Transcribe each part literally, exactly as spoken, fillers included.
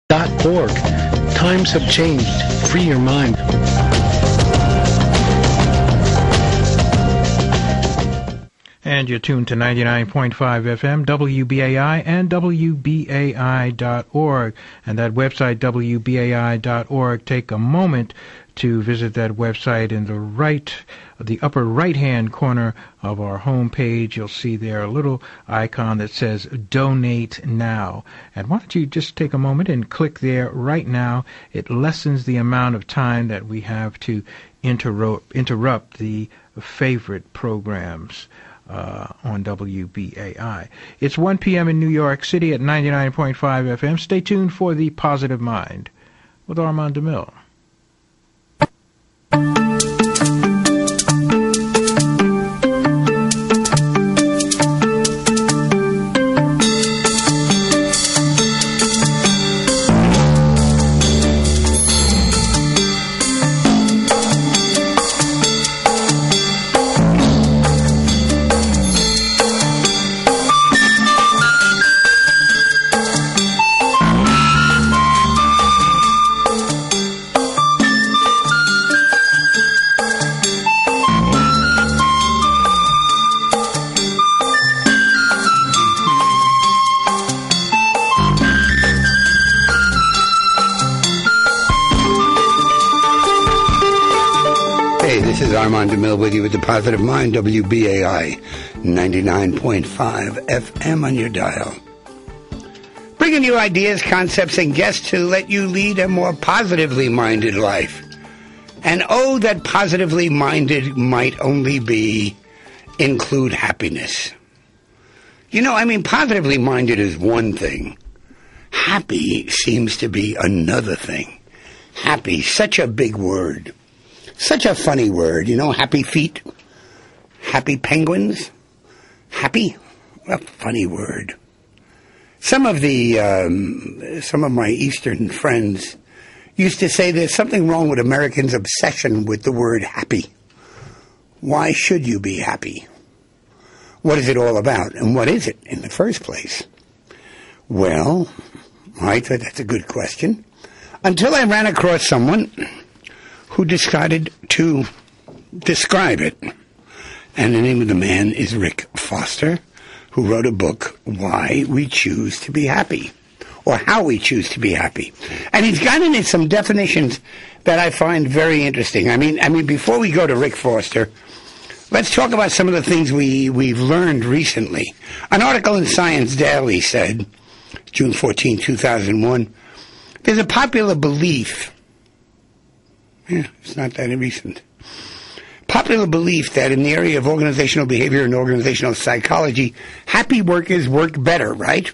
dot org. Times have changed. Free your mind. And you're tuned to ninety-nine point five F M, W B A I, and W B A I dot org. And that website, W B A I dot org, take a moment to visit that website. In the right, the upper right-hand corner of our homepage, you'll see there a little icon that says Donate Now. And why don't you just take a moment and click there right now. It lessens the amount of time that we have to interrupt, interrupt the favorite programs Uh, on W B A I. It's one p.m. in New York City at ninety-nine point five F M. Stay tuned for The Positive Mind with Armand DeMille. Armand DeMille with you with The Positive Mind, W B A I, ninety-nine point five F M on your dial. Bringing you ideas, concepts, and guests to let you lead a more positively minded life. And oh, that positively minded might only be include happiness. You know, I mean, positively minded is one thing. Happy seems to be another thing. Happy, such a big word. Such a funny word, you know, happy feet, happy penguins, happy, what a funny word. Some of the, um, some of my Eastern friends used to say there's something wrong with Americans' obsession with the word happy. Why should you be happy? What is it all about? And what is it in the first place? Well, I thought that's a good question. Until I ran across someone who decided to describe it. And the name of the man is Rick Foster, who wrote a book, Why We Choose to Be Happy, or How We Choose to Be Happy. And he's gotten into some definitions that I find very interesting. I mean, I mean, before we go to Rick Foster, let's talk about some of the things we, we've learned recently. An article in Science Daily said, June fourteenth, two thousand one, there's a popular belief. Yeah, it's not that recent. Popular belief that in the area of organizational behavior and organizational psychology, happy workers work better, right?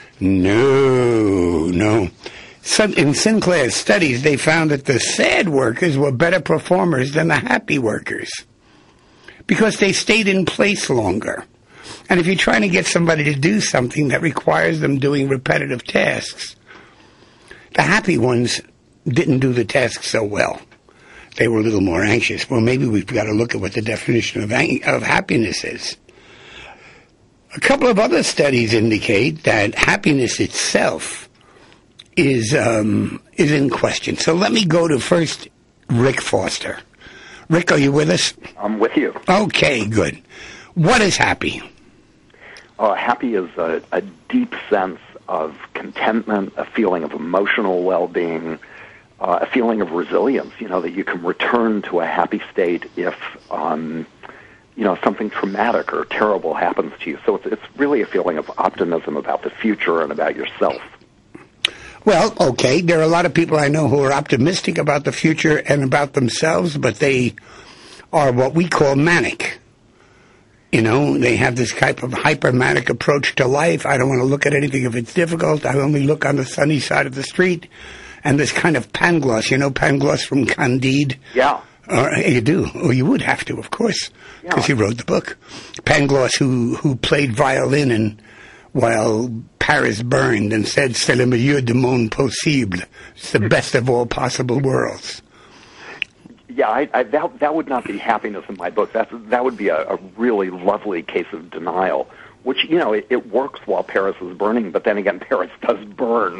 No, no. Some, in Sinclair's studies, they found that the sad workers were better performers than the happy workers because they stayed in place longer. And if you're trying to get somebody to do something that requires them doing repetitive tasks, the happy ones didn't do the task so well. They were a little more anxious. Well, maybe we've got to look at what the definition of, ang- of happiness is. A couple of other studies indicate that happiness itself is um, is in question. So let me go to first Rick Foster. Rick, are you with us? I'm with you. Okay, good. What is happy? Uh, happy is a, a deep sense of contentment, a feeling of emotional well-being, Uh, a feeling of resilience, you know, that you can return to a happy state if, um, you know, something traumatic or terrible happens to you. So it's, it's really a feeling of optimism about the future and about yourself. Well, okay, there are a lot of people I know who are optimistic about the future and about themselves, but they are what we call manic. You know, they have this type of hyper-manic approach to life. I don't want to look at anything if it's difficult. I only look on the sunny side of the street. And this kind of Pangloss, you know Pangloss from Candide? Yeah. Uh, you do. Or you would have to, of course, because yeah. he wrote the book. Pangloss, who, who played violin and while Paris burned and said, c'est le meilleur du monde possible. It's the best of all possible worlds. Yeah, I, I, that, that would not be happiness in my book. That's, that would be a, a really lovely case of denial, which, you know, it, it works while Paris is burning, but then again, Paris does burn.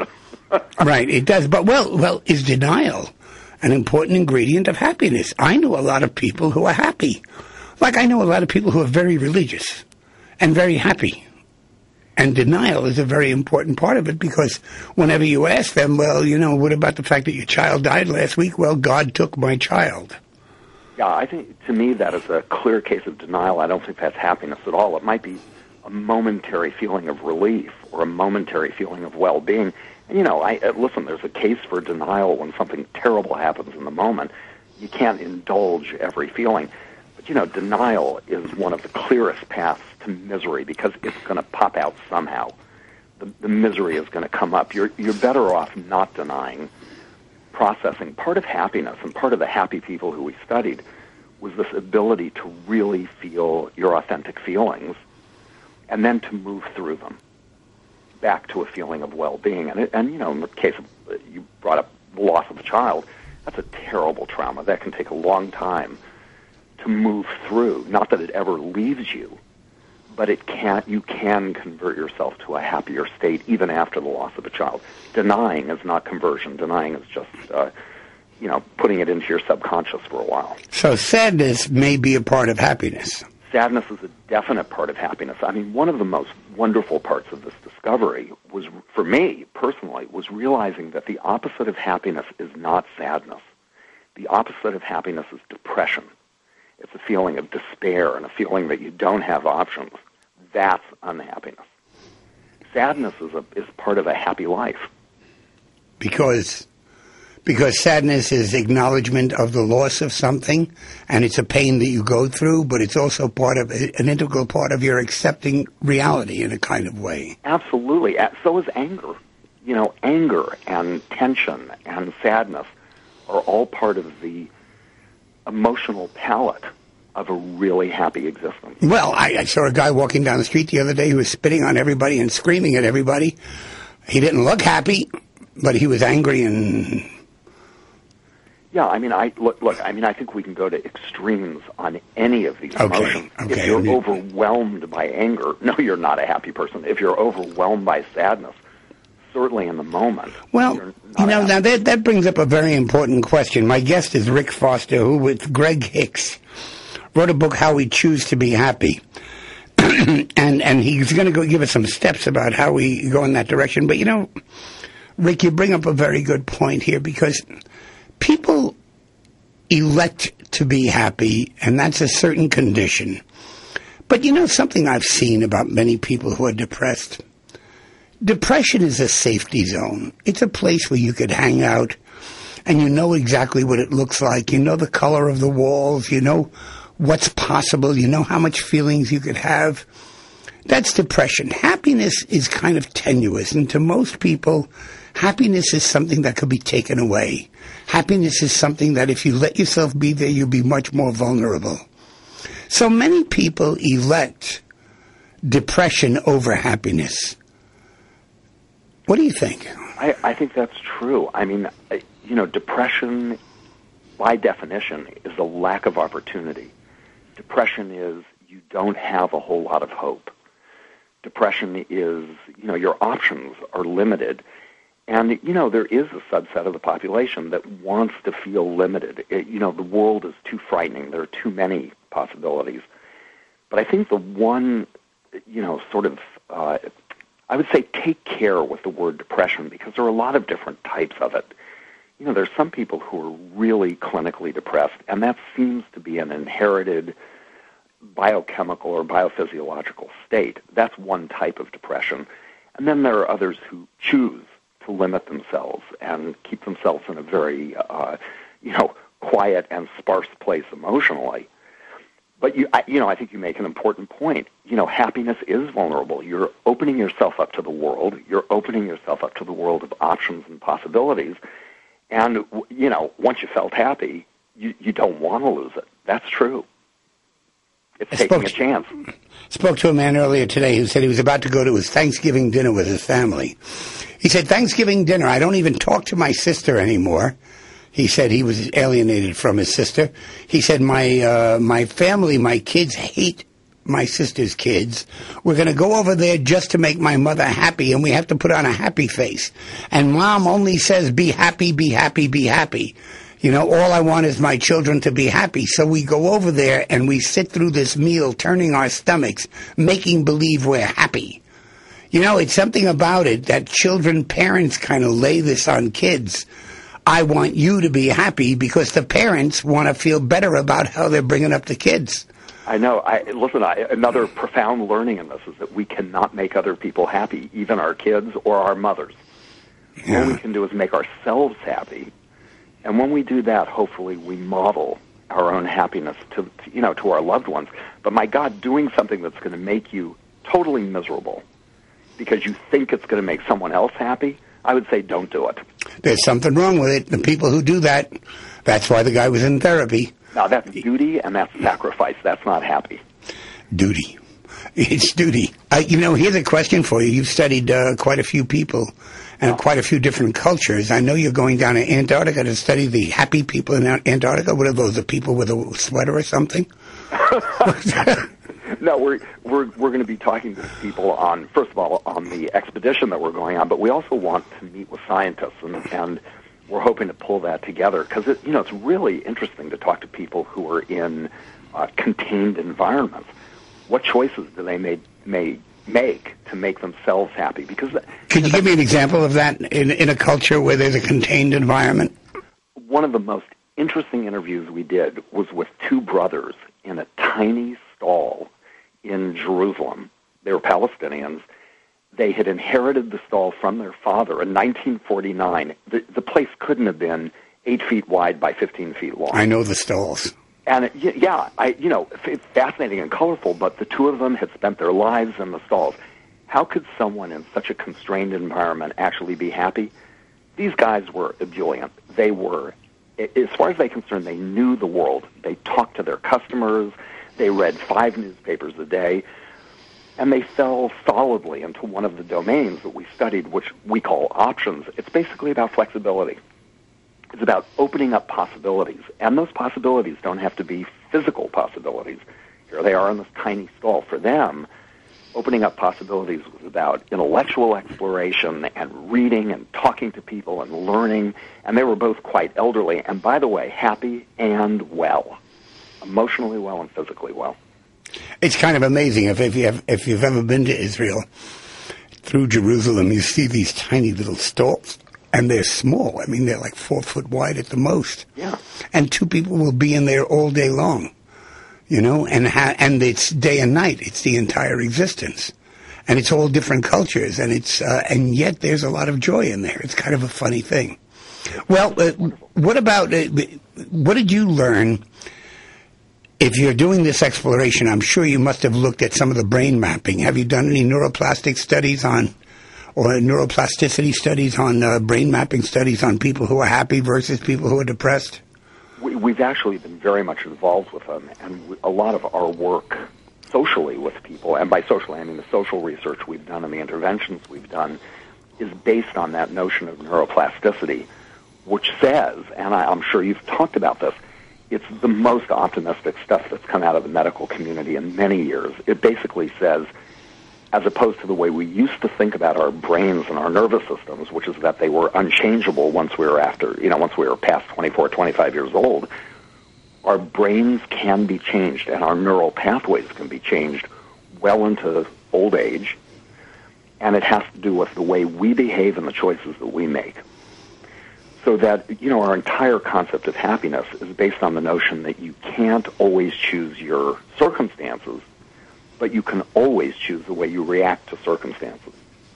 Right, it does. But, well, well, is denial an important ingredient of happiness? I know a lot of people who are happy. Like I know a lot of people who are very religious and very happy. And denial is a very important part of it, because whenever you ask them, well, you know, what about the fact that your child died last week? Well, God took my child. Yeah, I think, to me, that is a clear case of denial. I don't think that's happiness at all. It might be a momentary feeling of relief or a momentary feeling of well-being. And, you know, I uh, listen, there's a case for denial when something terrible happens in the moment. You can't indulge every feeling. But, you know, denial is one of the clearest paths to misery, because it's going to pop out somehow. The, the misery is going to come up. You're, you're better off not denying, processing. Part of happiness, and part of the happy people who we studied, was this ability to really feel your authentic feelings and then to move through them back to a feeling of well-being. And, and you know, in the case of, you brought up the loss of a child, that's a terrible trauma. That can take a long time to move through. Not that it ever leaves you, but it can, you can convert yourself to a happier state even after the loss of a child. Denying is not conversion. Denying is just, uh, you know, putting it into your subconscious for a while. So sadness may be a part of happiness. Sadness is a definite part of happiness. I mean, one of the most wonderful parts of this discovery was, for me personally, was realizing that the opposite of happiness is not sadness. The opposite of happiness is depression. It's a feeling of despair and a feeling that you don't have options. That's unhappiness. Sadness is a is part of a happy life. Because because sadness is acknowledgement of the loss of something, and it's a pain that you go through, but it's also part of an integral part of your accepting reality in a kind of way. Absolutely. So is anger. You know, anger and tension and sadness are all part of the emotional palette of a really happy existence. Well, I, I saw a guy walking down the street the other day who was spitting on everybody and screaming at everybody. He didn't look happy, but he was angry and... Yeah, I mean, I look, look, I mean, I think we can go to extremes on any of these okay, emotions. Okay. If you're overwhelmed by anger, no, you're not a happy person. If you're overwhelmed by sadness, certainly in the moment. Well, you know, now that, that brings up a very important question. My guest is Rick Foster, who with Greg Hicks wrote a book, How We Choose to Be Happy. and and he's going to go give us some steps about how we go in that direction. But, you know, Rick, you bring up a very good point here, because people elect to be happy, and that's a certain condition. But, you know, something I've seen about many people who are depressed, depression is a safety zone. It's a place where you could hang out, and you know exactly what it looks like. You know the color of the walls. You know what's possible. You know how much feelings you could have. That's depression. Happiness is kind of tenuous, and to most people, happiness is something that could be taken away. Happiness is something that if you let yourself be there, you'll be much more vulnerable. So many people elect depression over happiness. What do you think? I, I think that's true. I mean, you know, depression, by definition, is a lack of opportunity. Depression is you don't have a whole lot of hope. Depression is, you know, your options are limited. And, you know, there is a subset of the population that wants to feel limited. It, you know, the world is too frightening. There are too many possibilities. But I think the one, you know, sort of, uh, I would say take care with the word depression, because there are a lot of different types of it. You know, there's some people who are really clinically depressed, and that seems to be an inherited biochemical or biophysiological state. That's one type of depression. And then there are others who choose to limit themselves and keep themselves in a very, uh, you know, quiet and sparse place emotionally. But, you, I, you know, I think you make an important point. You know, happiness is vulnerable. You're opening yourself up to the world. You're opening yourself up to the world of options and possibilities. And, you know, once you felt happy, you, you don't want to lose it. That's true. It's I taking spoke, a chance. Spoke to a man earlier today who said he was about to go to his Thanksgiving dinner with his family. He said, Thanksgiving dinner, I don't even talk to my sister anymore. He said he was alienated from his sister. He said, my uh, my family, my kids hate my sister's kids. We're going to go over there just to make my mother happy, and we have to put on a happy face. And Mom only says, be happy, be happy, be happy. You know, all I want is my children to be happy. So we go over there and we sit through this meal, turning our stomachs, making believe we're happy. You know, it's something about it that children, parents kind of lay this on kids. I want you to be happy because the parents want to feel better about how they're bringing up the kids. I know. I, listen, I, another profound learning in this is that we cannot make other people happy, even our kids or our mothers. Yeah. All we can do is make ourselves happy. And when we do that, hopefully we model our own happiness to, to you know, to our loved ones. But my God, doing something that's going to make you totally miserable because you think it's going to make someone else happy, I would say don't do it. There's something wrong with it. The people who do that, that's why the guy was in therapy. Now, that's duty and that's sacrifice. That's not happy. Duty. It's duty. Uh, you know, here's a question for you. You've studied uh, quite a few people and oh. quite a few different cultures. I know you're going down to Antarctica to study the happy people in Antarctica. What are those, the people with a sweater or something? No, we're we're we're going to be talking to people on, first of all, on the expedition that we're going on, but we also want to meet with scientists, and, and we're hoping to pull that together because it, you know, it's really interesting to talk to people who are in uh, contained environments. What choices do they may, may make to make themselves happy? Because could you give me an example of that in in a culture where there's a contained environment? One of the most interesting interviews we did was with two brothers in a tiny stall in Jerusalem. They were Palestinians. They had inherited the stall from their father in nineteen forty-nine. The, the place couldn't have been eight feet wide by fifteen feet long. I know the stalls. And, it, yeah, I, you know, it's fascinating and colorful, but the two of them had spent their lives in the stalls. How could someone in such a constrained environment actually be happy? These guys were ebullient. They were, as far as they're concerned, they knew the world. They talked to their customers. They read five newspapers a day, and they fell solidly into one of the domains that we studied, which we call options. It's basically about flexibility. It's about opening up possibilities, and those possibilities don't have to be physical possibilities. Here they are in this tiny stall. For them, opening up possibilities was about intellectual exploration and reading and talking to people and learning, and they were both quite elderly, and by the way, happy and well. Emotionally well and physically well. It's kind of amazing. If, if, you have, if you've ever been to Israel, through Jerusalem, you see these tiny little stalls, and they're small. I mean, they're like four foot wide at the most. Yeah. And two people will be in there all day long, you know, and ha- and it's day and night. It's the entire existence. And it's all different cultures, and it's uh, and yet there's a lot of joy in there. It's kind of a funny thing. Well, uh, what about, uh, what did you learn? If you're doing this exploration, I'm sure you must have looked at some of the brain mapping. Have you done any neuroplastic studies on, or neuroplasticity studies on uh, brain mapping studies on people who are happy versus people who are depressed? We, we've actually been very much involved with them, and we, a lot of our work socially with people, and by socially I mean the social research we've done and the interventions we've done, is based on that notion of neuroplasticity, which says, and I, I'm sure you've talked about this, it's the most optimistic stuff that's come out of the medical community in many years. It basically says, as opposed to the way we used to think about our brains and our nervous systems, which is that they were unchangeable once we were after, you know, once we were past twenty-four, twenty-five years old, our brains can be changed and our neural pathways can be changed well into old age, and it has to do with the way we behave and the choices that we make. So that, you know, our entire concept of happiness is based on the notion that you can't always choose your circumstances, but you can always choose the way you react to circumstances.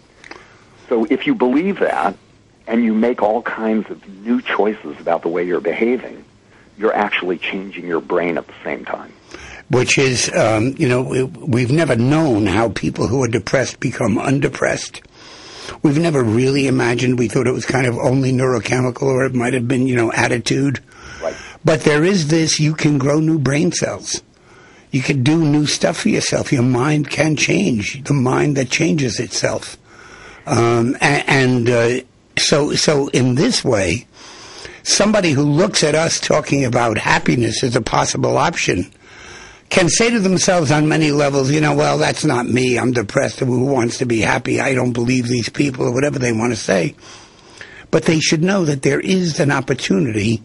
So if you believe that, and you make all kinds of new choices about the way you're behaving, you're actually changing your brain at the same time. Which is, um, you know, we've never known how people who are depressed become undepressed. We've never really imagined. We thought it was kind of only neurochemical, or it might have been, you know, attitude. Right. But there is this, you can grow new brain cells. You can do new stuff for yourself. Your mind can change. The mind that changes itself. Um, and and uh, so, so in this way, somebody who looks at us talking about happiness as a possible option can say to themselves on many levels, you know, well, that's not me. I'm depressed. Who wants to be happy? I don't believe these people, or whatever they want to say. But they should know that there is an opportunity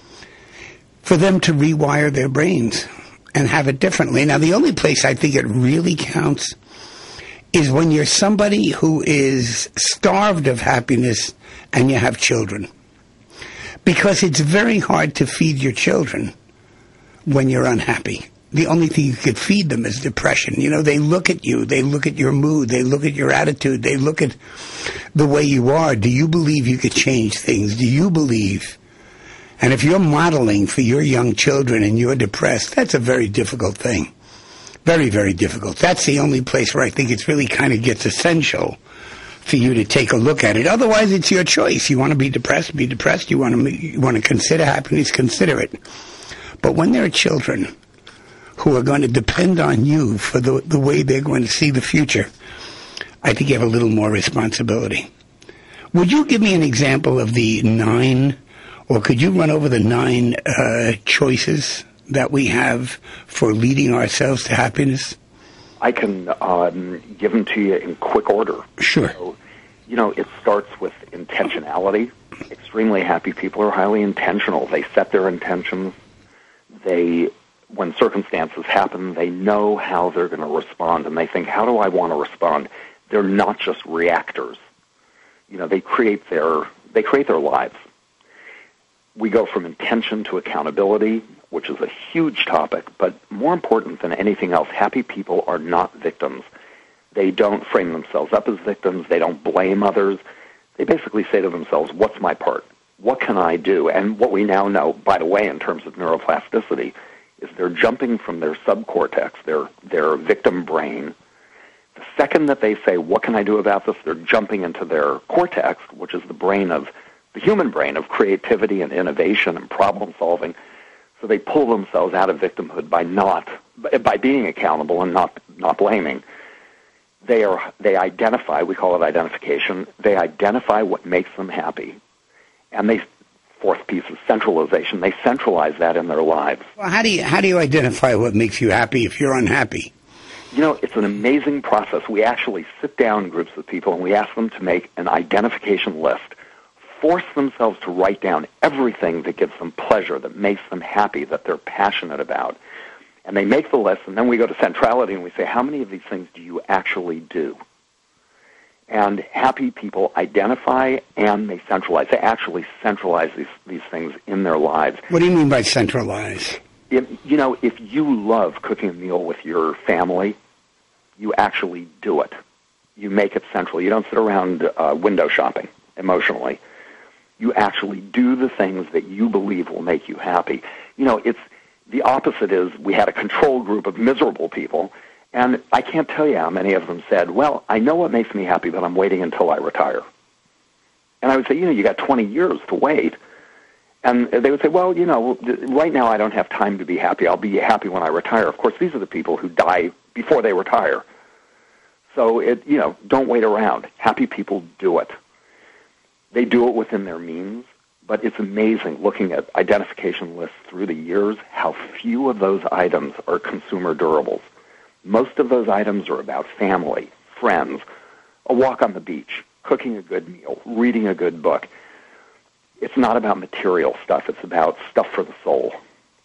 for them to rewire their brains and have it differently. Now, the only place I think it really counts is when you're somebody who is starved of happiness and you have children. Because it's very hard to feed your children when you're unhappy. The only thing you could feed them is depression. You know, they look at you, they look at your mood, they look at your attitude, they look at the way you are. Do you believe you could change things? Do you believe? And if you're modeling for your young children and you're depressed, that's a very difficult thing. Very, very difficult. That's the only place where I think it's really kind of gets essential for you to take a look at it. Otherwise, it's your choice. You want to be depressed, be depressed. You want to, you want to consider happiness, consider it. But when there are children who are going to depend on you for the, the way they're going to see the future, I think you have a little more responsibility. Would you give me an example of the nine, or could you run over the nine uh, choices that we have for leading ourselves to happiness? I can um, give them to you in quick order. Sure. So, you know, it starts with intentionality. Extremely happy people are highly intentional. They set their intentions. They, when circumstances happen, they know how they're going to respond, and they think, how do I want to respond? They're not just reactors. You know, they create their they create their lives. We go from intention to accountability, which is a huge topic, but more important than anything else, happy people are not victims. They don't frame themselves up as victims. They don't blame others. They basically say to themselves, what's my part? What can I do? And what we now know, by the way, in terms of neuroplasticity, is they're jumping from their subcortex, their their victim brain. The second that they say, what can I do about this, they're jumping into their cortex, which is the brain of the human brain of creativity and innovation and problem solving. So they pull themselves out of victimhood by not by being accountable and not not blaming. They are they identify, we call it identification, they identify what makes them happy. And they, fourth piece is centralization, they centralize that in their lives. Well, how do you how do you identify what makes you happy if you're unhappy? You know, it's an amazing process. We actually sit down in groups of people and we ask them to make an identification list, force themselves to write down everything that gives them pleasure, that makes them happy, that they're passionate about. And they make the list, and then we go to centrality and we say, how many of these things do you actually do? And happy people identify and they centralize. They actually centralize these, these things in their lives. What do you mean by centralize? If, you know, if you love cooking a meal with your family, you actually do it. You make it central. You don't sit around uh, window shopping emotionally. You actually do the things that you believe will make you happy. You know, it's the opposite is we had a control group of miserable people, and I can't tell you how many of them said, well, I know what makes me happy, but I'm waiting until I retire. And I would say, you know, you got twenty years to wait. And they would say, well, you know, right now I don't have time to be happy. I'll be happy when I retire. Of course, these are the people who die before they retire. So, it, you know, don't wait around. Happy people do it. They do it within their means, but it's amazing looking at identification lists through the years how few of those items are consumer durables. Most of those items are about family, friends, a walk on the beach, cooking a good meal, reading a good book. It's not about material stuff. It's about stuff for the soul.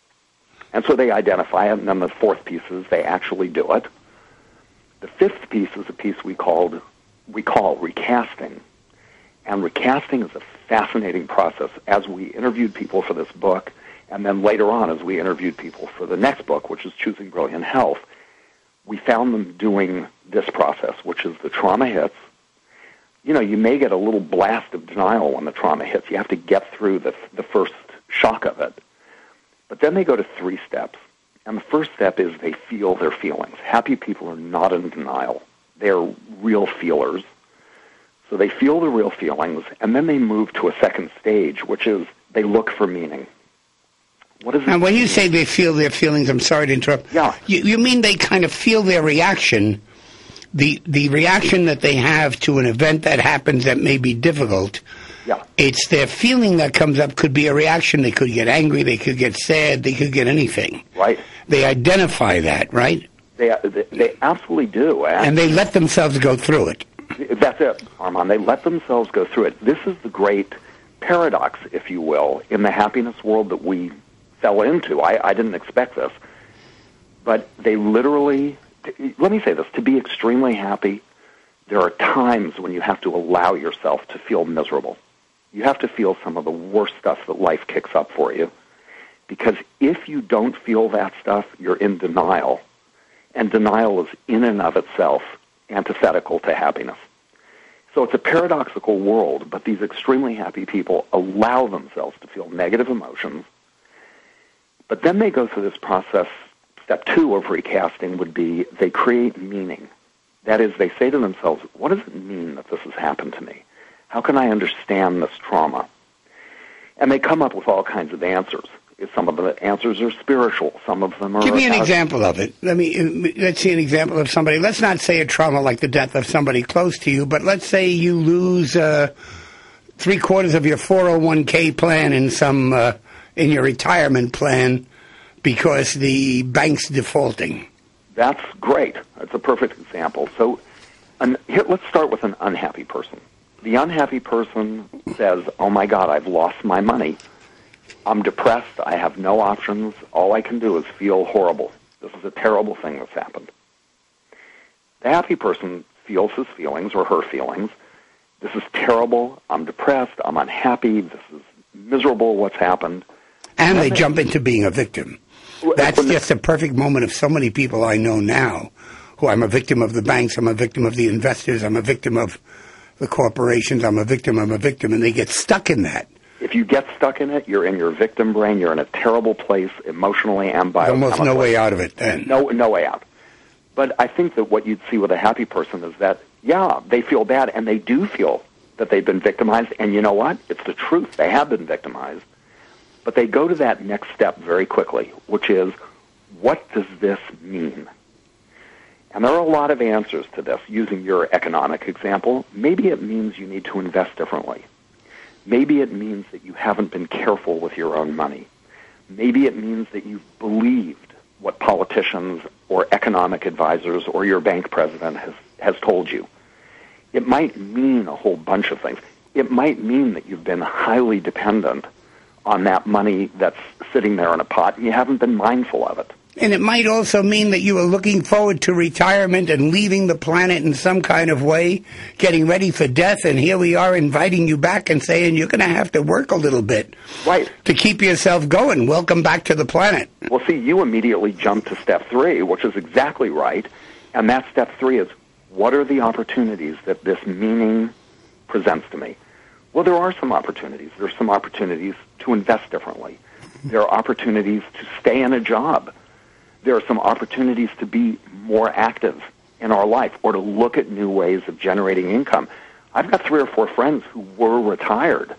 And so they identify it, and then the fourth piece is they actually do it. The fifth piece is a piece we called we call recasting. And recasting is a fascinating process. As we interviewed people for this book, and then later on as we interviewed people for the next book, which is Choosing Brilliant Health, we found them doing this process, which is the trauma hits. You know, you may get a little blast of denial when the trauma hits. You have to get through the, the first shock of it. But then they go to three steps. And the first step is they feel their feelings. Happy people are not in denial. They're real feelers. So they feel the real feelings, and then they move to a second stage, which is they look for meaning. What is it? Now, when you say they feel their feelings, I'm sorry to interrupt. Yeah. You, you mean they kind of feel their reaction, the the reaction that they have to an event that happens that may be difficult. Yeah. It's their feeling that comes up could be a reaction. They could get angry. They could get sad. They could get anything. Right. They identify that, right? They they, they absolutely do. And they let themselves go through it. That's it, Armand. They let themselves go through it. This is the great paradox, if you will, in the happiness world that we fell into. I, I didn't expect this. But they literally, let me say this, to be extremely happy, there are times when you have to allow yourself to feel miserable. You have to feel some of the worst stuff that life kicks up for you. Because if you don't feel that stuff, you're in denial. And denial is in and of itself antithetical to happiness. So it's a paradoxical world, but these extremely happy people allow themselves to feel negative emotions. But then they go through this process. Step two of recasting would be they create meaning. That is, they say to themselves, what does it mean that this has happened to me? How can I understand this trauma? And they come up with all kinds of answers. Some of the answers are spiritual. Some of them are... Give me an out- example of it. Let me, let's see an example of somebody. Let's not say a trauma like the death of somebody close to you, but let's say you lose uh, three quarters of your four oh one k plan in some uh, in your retirement plan because the bank's defaulting. That's great. That's a perfect example. So an, here, let's start with an unhappy person. The unhappy person says, oh, my God, I've lost my money. I'm depressed. I have no options. All I can do is feel horrible. This is a terrible thing that's happened. The happy person feels his feelings or her feelings. This is terrible. I'm depressed. I'm unhappy. This is miserable what's happened. And they jump into being a victim. That's just a perfect moment of so many people I know now who I'm a victim of the banks, I'm a victim of the investors, I'm a victim of the corporations, I'm a victim, I'm a victim, and they get stuck in that. If you get stuck in it, you're in your victim brain. You're in a terrible place emotionally and biochemically. Almost no way out of it then. No, no way out. But I think that what you'd see with a happy person is that, yeah, they feel bad, and they do feel that they've been victimized. And you know what? It's the truth. They have been victimized. But they go to that next step very quickly, which is, what does this mean? And there are a lot of answers to this. Using your economic example, maybe it means you need to invest differently. Maybe it means that you haven't been careful with your own money. Maybe it means that you've believed what politicians or economic advisors or your bank president has, has told you. It might mean a whole bunch of things. It might mean that you've been highly dependent on that money that's sitting there in a pot and you haven't been mindful of it. And it might also mean that you are looking forward to retirement and leaving the planet in some kind of way, getting ready for death, and here we are inviting you back and saying you're going to have to work a little bit right to keep yourself going. Welcome back to the planet. Well, see, you immediately jump to step three, which is exactly right, and that step three is, what are the opportunities that this meaning presents to me? Well, there are some opportunities. There are some opportunities to invest differently. There are opportunities to stay in a job. There are some opportunities to be more active in our life or to look at new ways of generating income. I've got three or four friends who were retired,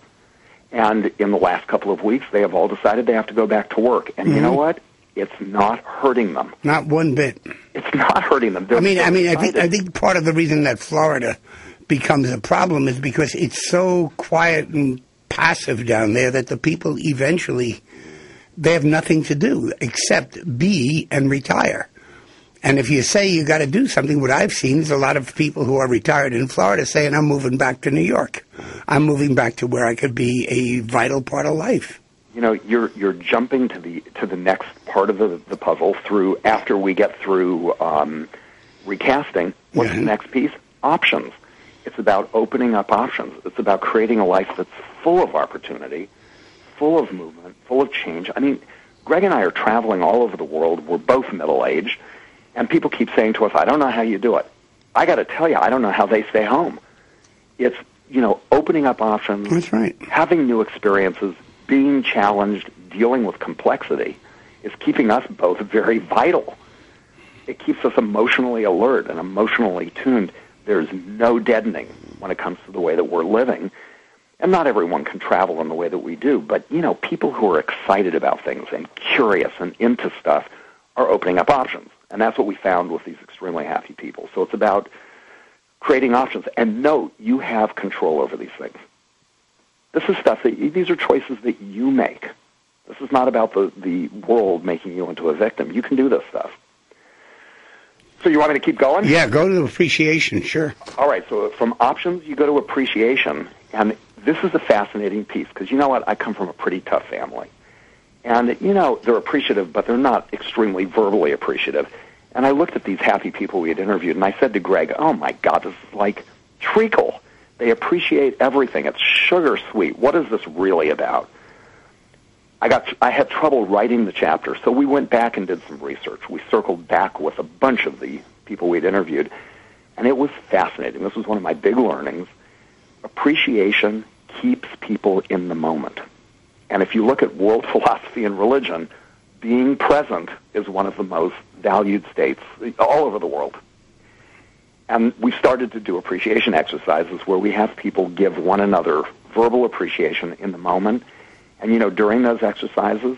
and in the last couple of weeks, they have all decided they have to go back to work. And mm-hmm. you know what? It's not hurting them. Not one bit. It's not hurting them. They're I mean, so I mean, I think, excited. I think part of the reason that Florida becomes a problem is because it's so quiet and passive down there that the people eventually, they have nothing to do except be and retire. And if you say you got to do something, what I've seen is a lot of people who are retired in Florida saying, I'm moving back to New York. I'm moving back to where I could be a vital part of life. You know, you're you're jumping to the to the next part of the, the puzzle through after we get through um, recasting. What's Mm-hmm. the next piece? Options. It's about opening up options. It's about creating a life that's full of opportunity, full of movement, full of change. I mean, Greg and I are traveling all over the world. We're both middle-aged, and people keep saying to us, I don't know how you do it. I got to tell you, I don't know how they stay home. It's, you know, opening up options, That's right. having new experiences, being challenged, dealing with complexity is keeping us both very vital. It keeps us emotionally alert and emotionally tuned. There's no deadening when it comes to the way that we're living. And not everyone can travel in the way that we do, but, you know, people who are excited about things and curious and into stuff are opening up options. And that's what we found with these extremely happy people. So it's about creating options. And note, you have control over these things. This is stuff that, these are choices that you make. This is not about the, the world making you into a victim. You can do this stuff. So you want me to keep going? Yeah, go to appreciation, sure. All right, so from options, you go to appreciation. And this is a fascinating piece, because you know what? I come from a pretty tough family. And, you know, they're appreciative, but they're not extremely verbally appreciative. And I looked at these happy people we had interviewed, and I said to Greg, oh, my God, this is like treacle. They appreciate everything. It's sugar sweet. What is this really about? I got I had trouble writing the chapter, so we went back and did some research. We circled back with a bunch of the people we'd interviewed, and it was fascinating. This was one of my big learnings. Appreciation keeps people in the moment. And if you look at world philosophy and religion, being present is one of the most valued states all over the world. And we started to do appreciation exercises where we have people give one another verbal appreciation in the moment. And, you know, during those exercises,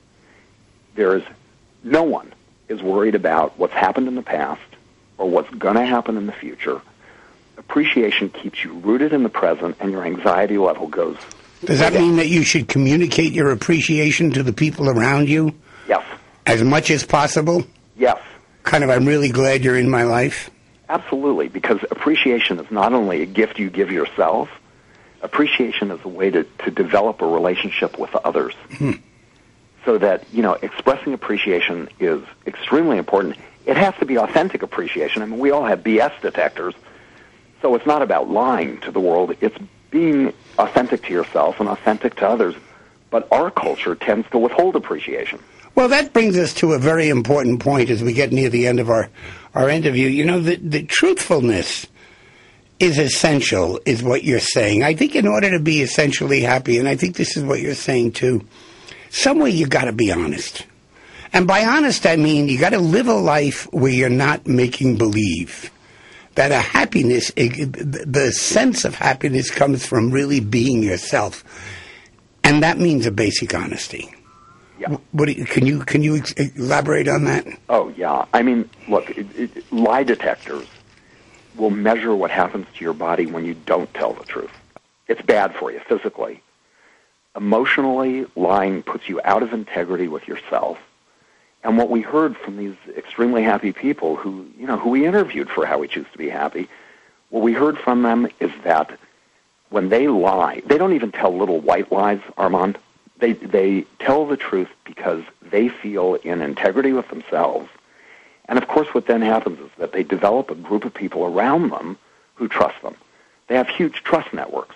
there is no one is worried about what's happened in the past or what's going to happen in the future. Appreciation keeps you rooted in the present, and your anxiety level goes. Does that mean that you should communicate your appreciation to the people around you? Yes. As much as possible? Yes. Kind of, I'm really glad you're in my life? Absolutely, because appreciation is not only a gift you give yourself, appreciation is a way to, to develop a relationship with others. Hmm. So that, you know, expressing appreciation is extremely important. It has to be authentic appreciation. I mean, we all have B S detectors, so it's not about lying to the world. It's being authentic to yourself and authentic to others. But our culture tends to withhold appreciation. Well, that brings us to a very important point as we get near the end of our, our interview. You know, the, the truthfulness is essential, is what you're saying. I think in order to be essentially happy, and I think this is what you're saying too, somewhere you got to be honest. And by honest, I mean you got to live a life where you're not making believe. That a happiness, the sense of happiness comes from really being yourself. And that means a basic honesty. Yeah. What do you, can you can you elaborate on that? Oh, yeah. I mean, look, it, it, lie detectors will measure what happens to your body when you don't tell the truth. It's bad for you physically. Emotionally, lying puts you out of integrity with yourself. And what we heard from these extremely happy people who, you know, who we interviewed for How We Choose to Be Happy, what we heard from them is that when they lie, they don't even tell little white lies, Armand. They they tell the truth because they feel in integrity with themselves. And, of course, what then happens is that they develop a group of people around them who trust them. They have huge trust networks.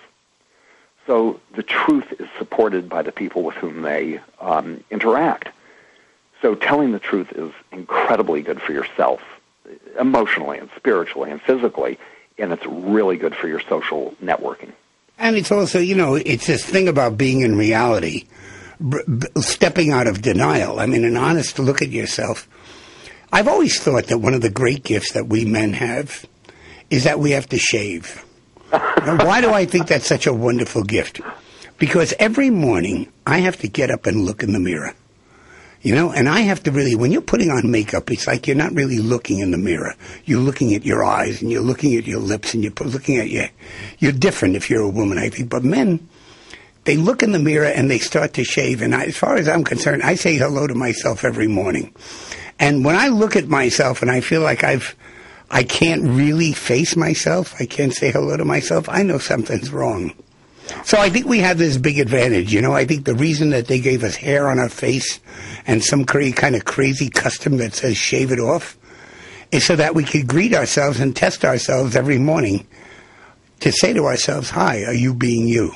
So the truth is supported by the people with whom they um, interact. So telling the truth is incredibly good for yourself, emotionally and spiritually and physically, and it's really good for your social networking. And it's also, you know, it's this thing about being in reality, b- b- stepping out of denial. I mean, an honest look at yourself. I've always thought that one of the great gifts that we men have is that we have to shave. Now, why do I think that's such a wonderful gift? Because every morning I have to get up and look in the mirror. You know, and I have to really, when you're putting on makeup, it's like you're not really looking in the mirror. You're looking at your eyes, and you're looking at your lips, and you're looking at your, you're different if you're a woman, I think. But men, they look in the mirror, and they start to shave. And I, as far as I'm concerned, I say hello to myself every morning. And when I look at myself, and I feel like I've, I can't really face myself, I can't say hello to myself, I know something's wrong. So I think we have this big advantage, you know. I think the reason that they gave us hair on our face and some cra- kind of crazy custom that says shave it off is so that we could greet ourselves and test ourselves every morning to say to ourselves, hi, are you being you?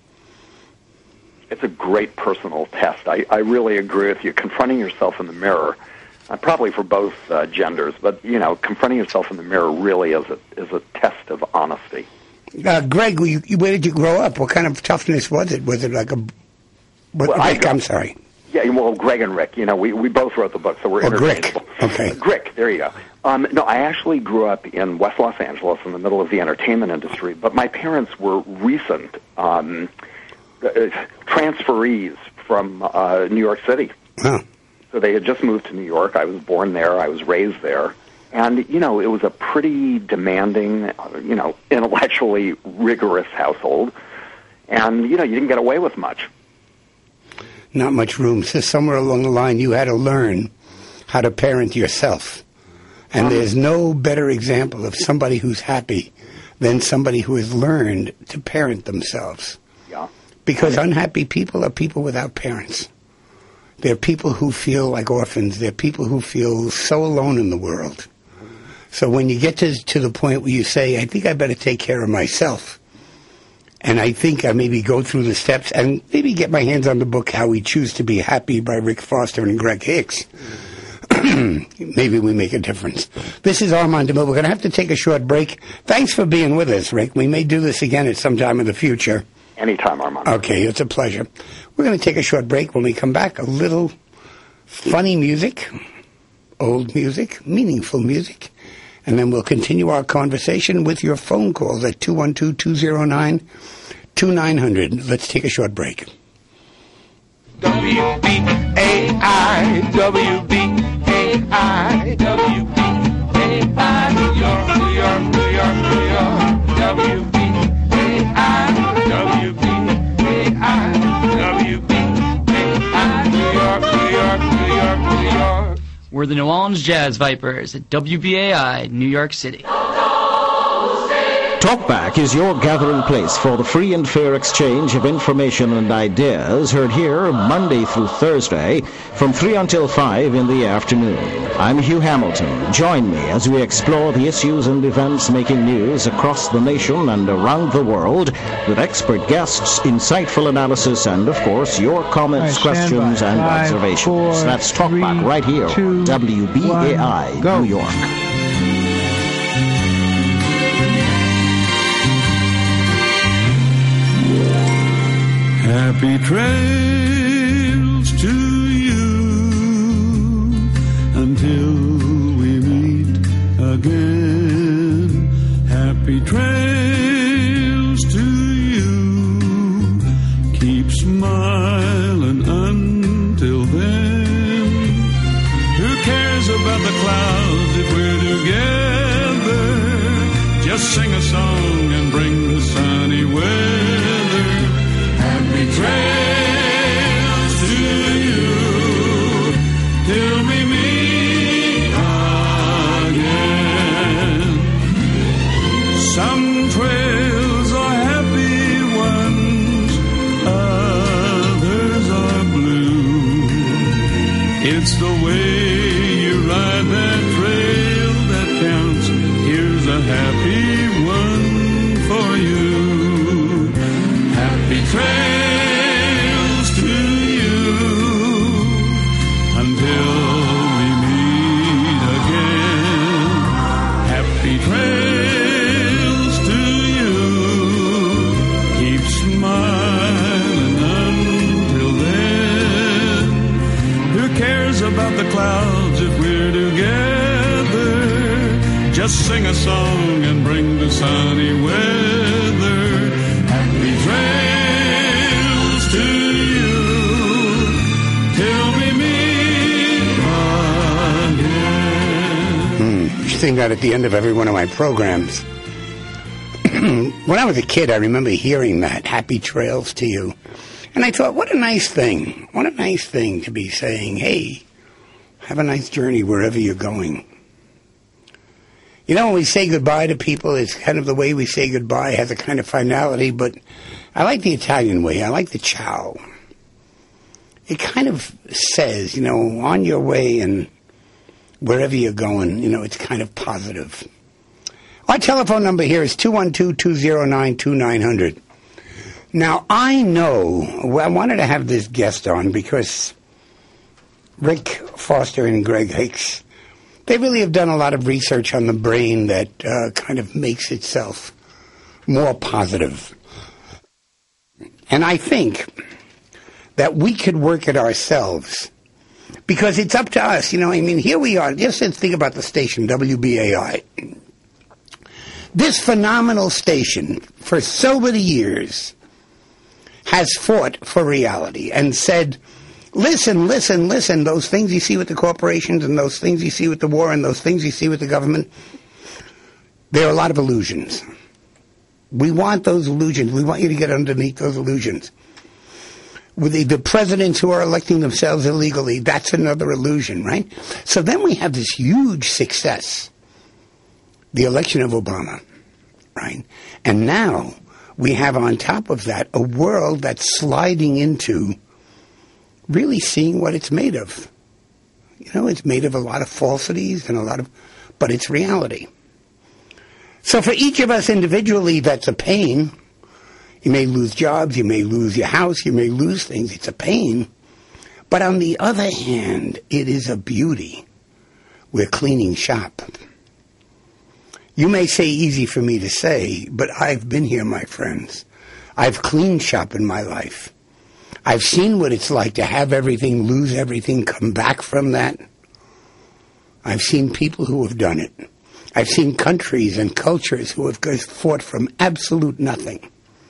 It's a great personal test. I, I really agree with you. Confronting yourself in the mirror, uh, probably for both uh, genders, but, you know, confronting yourself in the mirror really is a, is a test of honesty. Uh, Greg, you, where did you grow up? What kind of toughness was it? Was it like a... What, well, Rick, I, I'm sorry. Yeah, well, Greg and Rick, you know, we, we both wrote the book, so we're oh, interchangeable. Grick. Okay. Uh, Grick, there you go. Um, no, I actually grew up in West Los Angeles in the middle of the entertainment industry, but my parents were recent um, uh, transferees from uh, New York City. Huh. So they had just moved to New York. I was born there. I was raised there. And, you know, it was a pretty demanding, you know, intellectually rigorous household. and, you know, you didn't get away with much. Not much room. So somewhere along the line, you had to learn how to parent yourself. And um, there's no better example of somebody who's happy than somebody who has learned to parent themselves. Yeah. Because unhappy people are people without parents. They're people who feel like orphans. They're people who feel so alone in the world. So when you get to, to the point where you say, I think I better take care of myself, and I think I maybe go through the steps and maybe get my hands on the book How We Choose to Be Happy by Rick Foster and Greg Hicks, maybe we make a difference. This is Armand DeMille. We're going to have to take a short break. Thanks for being with us, Rick. We may do this again at some time in the future. Anytime, Armand. Okay, it's a pleasure. We're going to take a short break. When we come back, a little funny music, old music, meaningful music, and then we'll continue our conversation with your phone calls at two one two, two zero nine, two nine zero zero. Let's take a short break. W B A I, W B A I, W B A I, New York, New York, New York, New York, W B A I, W B A I, W B A I, New York, New York, New York, New York. We're the New Orleans Jazz Vipers at W B A I, New York City. Talkback is your gathering place for the free and fair exchange of information and ideas, heard here Monday through Thursday from three until five in the afternoon. I'm Hugh Hamilton. Join me as we explore the issues and events making news across the nation and around the world with expert guests, insightful analysis, and, of course, your comments, questions, and Five, observations. four, That's Talkback three, right here, two, W B A I, one, go. New York. Happy trails to you until we meet again. Happy trails to you. Keep smiling until then. Who cares about the clouds if we're together? Just sing a song and bring the sunny weather. Happy trails to you till we meet again. Some trails are happy ones, others are blue. It's the way you ride that trail that counts. Here's a happy one for you. Happy trails to you until we meet again. Happy trails to you. Keep smiling until then. Who cares about the clouds if we're together? Just sing a song and bring the sunny weather. Happy trails to you till we meet again. Hmm. You sing that at the end of every one of my programs. When I was a kid, I remember hearing that, Happy Trails to you. And I thought, what a nice thing. What a nice thing to be saying, hey, have a nice journey wherever you're going. You know, when we say goodbye to people, it's kind of the way we say goodbye, has a kind of finality, but I like the Italian way. I like the ciao. It kind of says, you know, on your way and wherever you're going, you know, it's kind of positive. Our telephone number here is two one two, two zero nine, two nine zero zero. Now, I know, well, I wanted to have this guest on because Rick Foster and Greg Hicks, they really have done a lot of research on the brain that uh, kind of makes itself more positive. And I think that we could work it ourselves because it's up to us. You know, I mean, here we are. Just think about the station, W B A I. This phenomenal station, for so many years, has fought for reality and said, listen, listen, listen, those things you see with the corporations and those things you see with the war and those things you see with the government, there are a lot of illusions. We want those illusions. We want you to get underneath those illusions. With the, the presidents who are electing themselves illegally, that's another illusion, right? So then we have this huge success, the election of Obama, right? And now we have on top of that a world that's sliding into really seeing what it's made of. You know, it's made of a lot of falsities and a lot of, but it's reality. So for each of us individually, that's a pain. You may lose jobs, you may lose your house, you may lose things. It's a pain. But on the other hand, it is a beauty. We're cleaning shop. You may say easy for me to say, but I've been here, my friends. I've cleaned shop in my life. I've seen what it's like to have everything, lose everything, come back from that. I've seen people who have done it. I've seen countries and cultures who have fought from absolute nothing.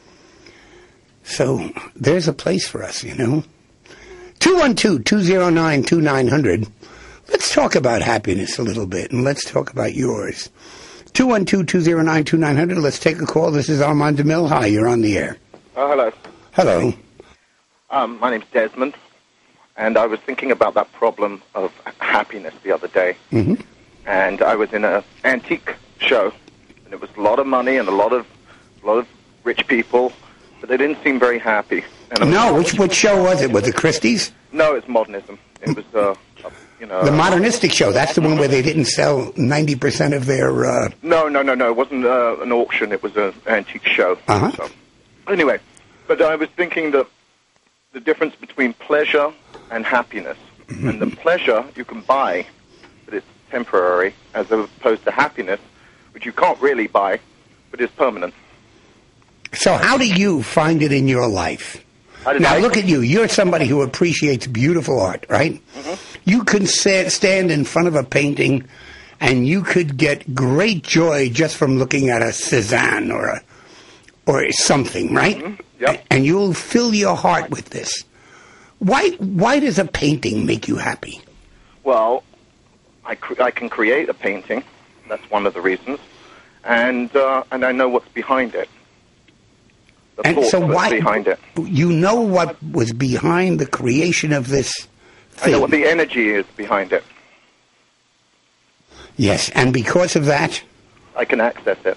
So there's a place for us, you know. two one two, two zero nine, two nine zero zero. Let's talk about happiness a little bit, and let's talk about yours. two one two, two zero nine, two nine zero zero. Let's take a call. This is Armand DeMille. Hi, you're on the air. Oh, hello. Hello. Um, my name's Desmond, and I was thinking about that problem of happiness the other day. Mm-hmm. And I was in an antique show, and it was a lot of money and a lot of a lot of rich people, but they didn't seem very happy. And no, which which show was it? Was it Christie's? No, it's modernism. It was, uh, you know... The modernistic show. That's the one where they didn't sell ninety percent of their... Uh... No, no, no, no. It wasn't uh, an auction. It was an antique show. Uh-huh. So, anyway, but I was thinking that the difference between pleasure and happiness. Mm-hmm. And the pleasure you can buy, but it's temporary, as opposed to happiness, which you can't really buy, but is permanent. So how do you find it in your life? Now, look at you. You're somebody who appreciates beautiful art, right? Mm-hmm. You can sit, stand in front of a painting, and you could get great joy just from looking at a Cézanne or a, or something, right? Mm-hmm. Yep. And you'll fill your heart with this. Why, why does a painting make you happy? Well, I, cre- I can create a painting. That's one of the reasons. And, uh, and I know what's behind it. The and thought so that's why behind it. You know what was behind the creation of this thing. I know what the energy is behind it. Yes, and because of that, I can access it.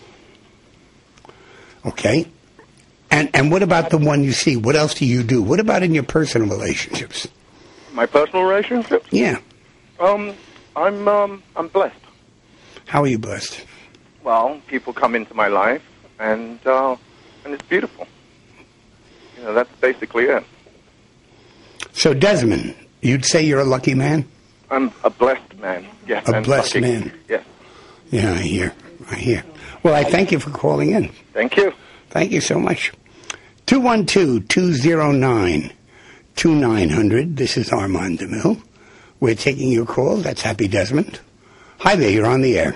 Okay. And and what about the one you see? What else do you do? What about in your personal relationships? My personal relationships? Yeah. Um, I'm um, I'm blessed. How are you blessed? Well, people come into my life, and uh, and it's beautiful. You know, that's basically it. So, Desmond, you'd say you're a lucky man? I'm a blessed man. Yes. A blessed lucky. man. Yes. Yeah, I hear. I hear. Well, I thank you for calling in. Thank you. Thank you so much. two one two, two zero nine, two nine zero zero. This is Armand DeMille. We're taking your call. That's Happy Desmond. Hi there. You're on the air.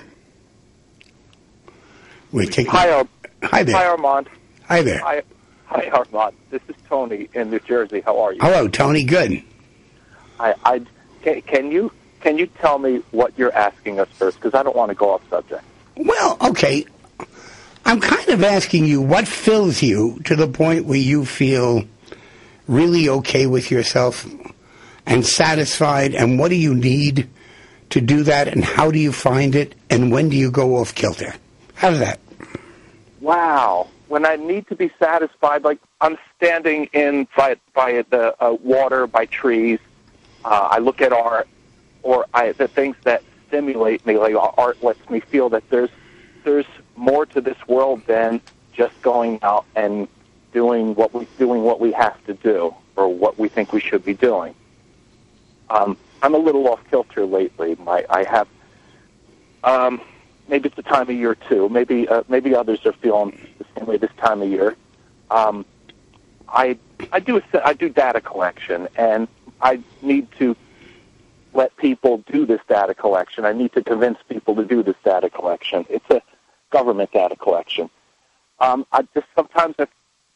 We're taking... Hi, Ar- Hi there. Hi, Armand. Hi there. Hi, hi, Armand. This is Tony in New Jersey. How are you? Hello, Tony. Good. I, I, can, can you can you tell me what you're asking us first? Because I don't want to go off subject. Well, okay. I'm kind of asking you what fills you to the point where you feel really okay with yourself and satisfied, and what do you need to do that, and how do you find it, and when do you go off kilter? How's that? Wow. When I need to be satisfied, like I'm standing in by, by the uh, water, by trees, uh, I look at art, or I, the things that stimulate me, like art lets me feel that there's there's more to this world than just going out and doing what we doing what we have to do or what we think we should be doing. Um, I'm a little off kilter lately. My I have um, maybe it's the time of year too. Maybe uh, maybe others are feeling the same way this time of year. Um, I I do a, I do data collection, and I need to let people do this data collection. I need to convince people to do this data collection. It's a government data collection. Um, I just sometimes I...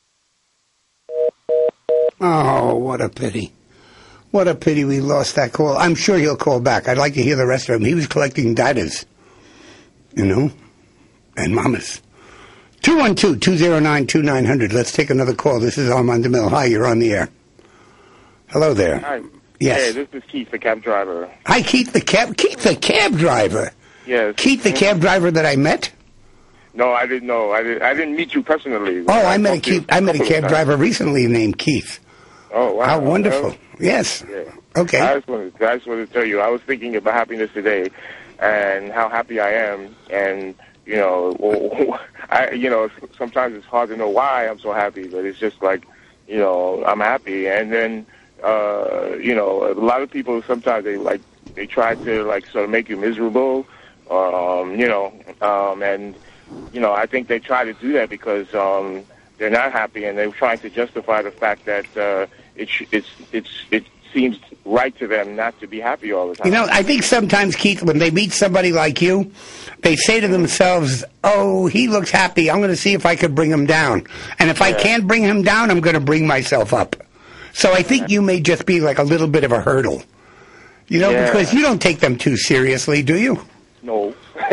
Oh, what a pity. What a pity we lost that call. I'm sure he'll call back. I'd like to hear the rest of him. He was collecting datas, you know, and mamas. two one two, two zero nine, two nine zero zero. Let's take another call. This is Armand DeMille. Hi, you're on the air. Hello there. Hi. Yes. Hey, this is Keith, the cab driver. Hi, Keith the cab. Keith the cab driver. Yes. Keith the cab driver that I met. No, I didn't know. I didn't. I didn't meet you personally. Oh, I met a talked to you Keith. I met a couple of cab times. driver recently named Keith. Oh, wow. How wonderful. Well, Yes. yeah. Okay. I just wanted. I just wanted to tell you. I was thinking about happiness today, and how happy I am, and you know, I you know, sometimes it's hard to know why I'm so happy, but it's just like, you know, I'm happy, and then. Uh, you know, a lot of people sometimes they like they try to like sort of make you miserable, um, you know, um, and you know I think they try to do that because um, they're not happy and they're trying to justify the fact that uh, it sh- it's it's it seems right to them not to be happy all the time. You know, I think sometimes, Keith, when they meet somebody like you, they say to themselves, "Oh, he looks happy. I'm going to see if I could bring him down, and if I Yeah. can't bring him down, I'm going to bring myself up." So I think you may just be like a little bit of a hurdle, you know, Yeah. because you don't take them too seriously, do you? No,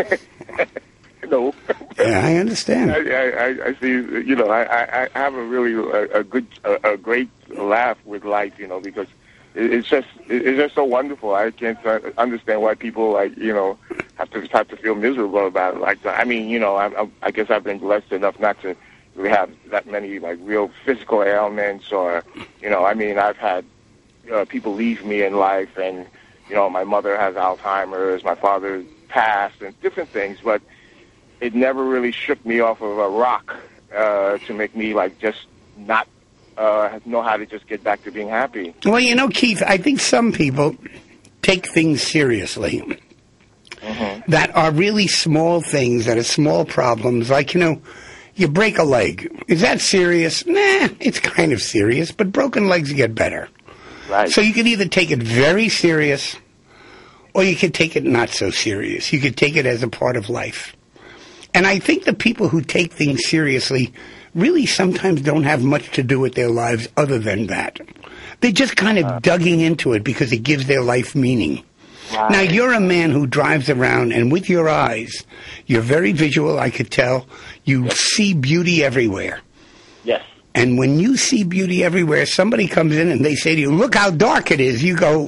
no. Yeah, I understand. I, I, I see. You know, I, I, I have a really a, a good, a, a great laugh with life. You know, because it, it's just it's just so wonderful. I can't uh, understand why people like you know have to have to feel miserable about it. Like I mean, you know, I, I, I guess I've been blessed enough not to. We have that many like real physical ailments, or you know, I mean, I've had uh, people leave me in life, and you know, my mother has Alzheimer's, my father passed, and different things, but it never really shook me off of a rock uh, to make me like just not uh, know how to just get back to being happy. Well, you know, Keith, I think some people take things seriously Mm-hmm. that are really small things, that are small problems, like, you know, you break a leg. Is that serious? Nah, it's kind of serious, but broken legs get better. Right. So you can either take it very serious, or you could take it not so serious. You could take it as a part of life. And I think the people who take things seriously really sometimes don't have much to do with their lives other than that. They're just kind of dugging into it because it gives their life meaning. Right. Now, you're a man who drives around, and with your eyes, you're very visual, I could tell. You see beauty everywhere. Yes. And when you see beauty everywhere, somebody comes in and they say to you, look how dark it is. You go,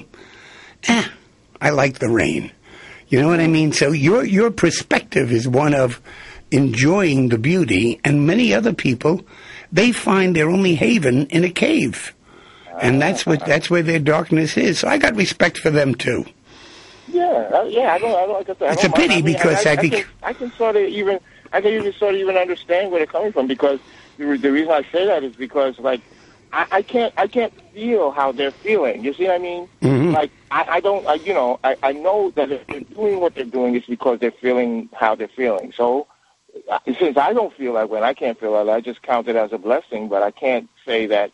eh, I like the rain. You know what I mean? So your your perspective is one of enjoying the beauty, and many other people, they find their only haven in a cave. And that's what that's where their darkness is. So I got respect for them, too. Yeah, uh, yeah. I don't. I don't. Like I said, I It's don't a pity mind. I mean, because I, I, I think- I can, I can sort of even. I can even sort of even understand where they're coming from because the, re- the reason I say that is because like I, I can't I can't feel how they're feeling. You see what I mean? Mhm. Like I, I don't. I, you know, I, I know that if they're doing what they're doing, it's because they're feeling how they're feeling. So uh, since I don't feel that way, and I can't feel that, I just count it as a blessing. But I can't say that.